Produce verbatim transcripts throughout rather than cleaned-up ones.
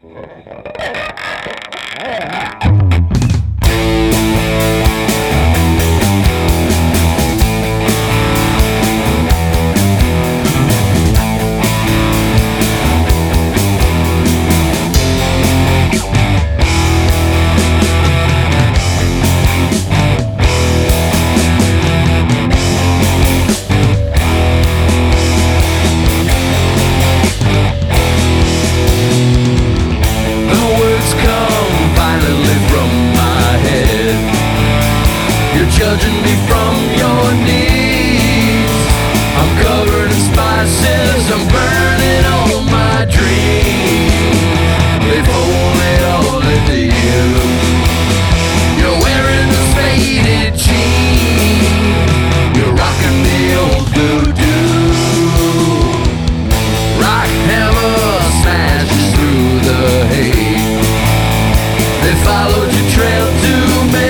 Judging me from your knees, I'm covered in spices, I'm burning all my dreams. They've folded all into you. You're wearing those faded jeans, you're rocking the old voodoo. Rock hammer smashes through the hate. They followed your trail to me.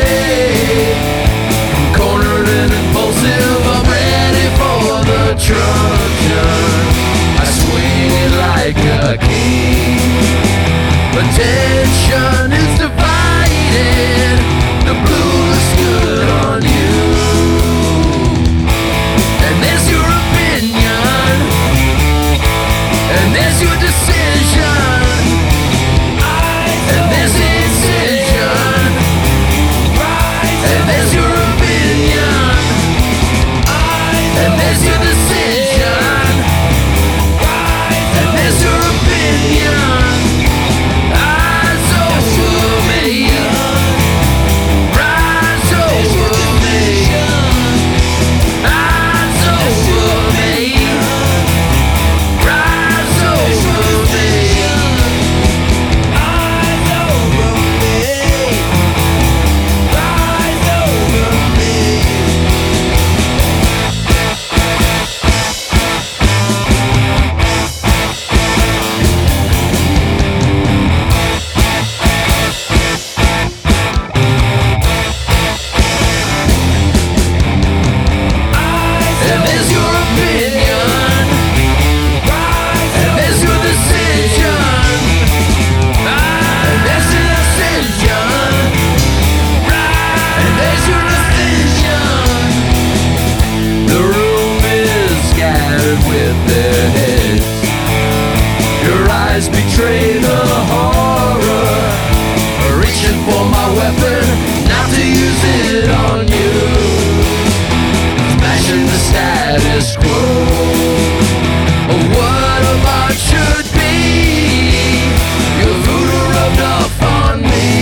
Trojan, I swing it like a king. Attention is divided, the blue looks good on you. And there's your opinion, and there's your decision, and there's the incision, and there's your opinion, and there's your decision. Betray the horror, reaching for my weapon, not to use it on you. Smashing the status quo of what a art should be. Your voodoo rubbed off on me.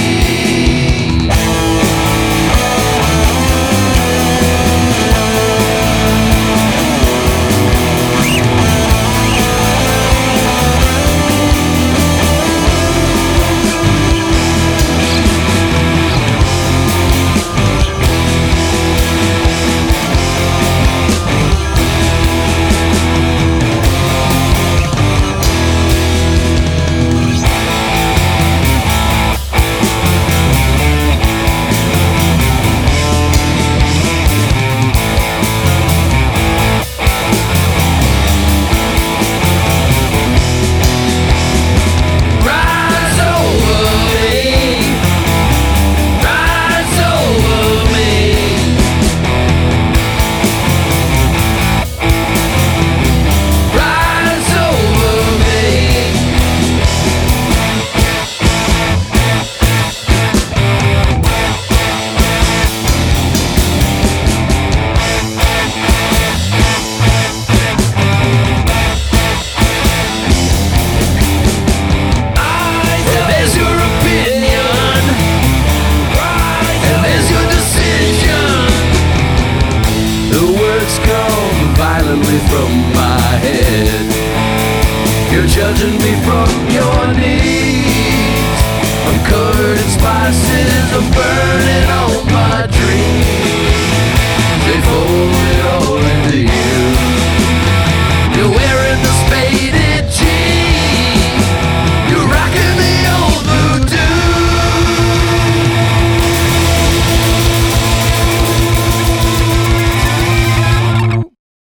From my head, you're judging me from your knees. I'm covered in spices, I'm burning